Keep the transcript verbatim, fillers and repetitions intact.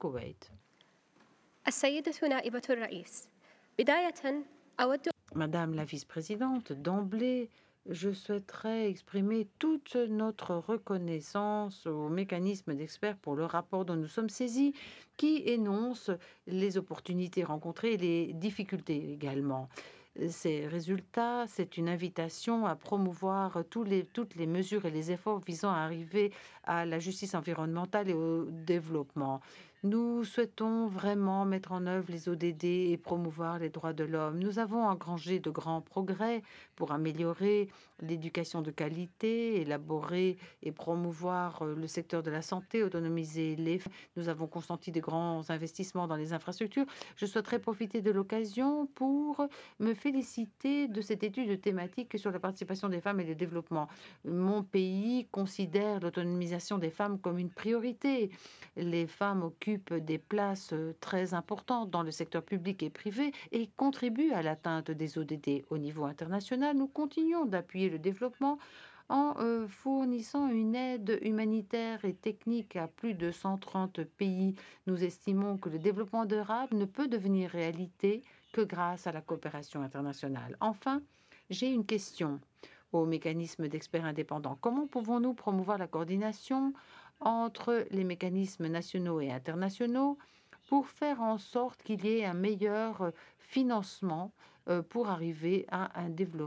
الكويت. السيدة نائبة الرئيس، بداية أود Madame la vice-présidente, d'emblée, je souhaiterais exprimer toute notre reconnaissance au mécanisme d'experts pour le rapport dont nous sommes saisis, qui énonce les opportunités rencontrées et les difficultés également. Ces résultats, c'est une invitation à promouvoir tous les, toutes les mesures et les efforts visant à arriver à la justice environnementale et au développement. Nous souhaitons vraiment mettre en œuvre les O D D et promouvoir les droits de l'homme. Nous avons engrangé de grands progrès pour améliorer l'éducation de qualité, élaborer et promouvoir le secteur de la santé, autonomiser les femmes. Nous avons consenti de grands investissements dans les infrastructures. Je souhaiterais profiter de l'occasion pour me féliciter de cette étude thématique sur la participation des femmes et le développement. Mon pays considère l'autonomisation des femmes comme une priorité. Les femmes occupent des places très importantes dans le secteur public et privé et contribuent à l'atteinte des O D D. Au niveau international, nous continuons d'appuyer le développement en euh, fournissant une aide humanitaire et technique à plus de cent trente pays. Nous estimons que le développement durable ne peut devenir réalité que grâce à la coopération internationale. Enfin, j'ai une question au mécanisme d'experts indépendants. Comment pouvons-nous promouvoir la coordination entre les mécanismes nationaux et internationaux pour faire en sorte qu'il y ait un meilleur financement pour arriver à un développement